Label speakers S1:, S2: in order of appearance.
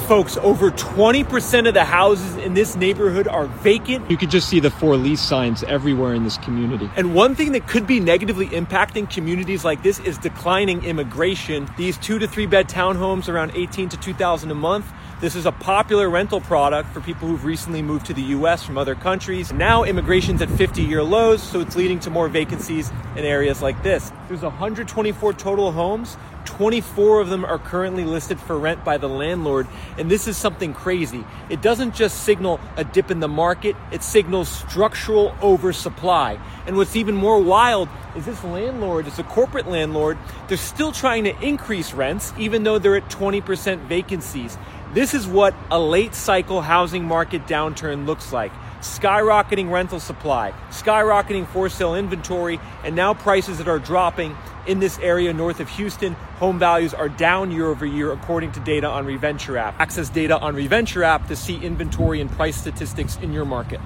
S1: Folks, over 20% of the houses in this neighborhood are vacant.
S2: You could just see the for lease signs everywhere in this community.
S1: And one thing that could be negatively impacting communities like this is declining immigration. These 2 to 3 bed townhomes around $18,000 to $2,000 a month. This is a popular rental product for people who've recently moved to the US from other countries. Now immigration's at 50-year lows, so it's leading to more vacancies in areas like this. There's 124 total homes. 24 of them are currently listed for rent by the landlord, and this is something crazy. It doesn't just signal a dip in the market, it signals structural oversupply. And what's even more wild is this landlord, it's a corporate landlord, they're still trying to increase rents even though they're at 20% vacancies. This is what a late cycle housing market downturn looks like. Skyrocketing rental supply, skyrocketing for sale inventory, and now prices that are dropping in this area north of Houston. Home values are down year over year according to data on ReVenture app. Access data on ReVenture app to see inventory and price statistics in your market.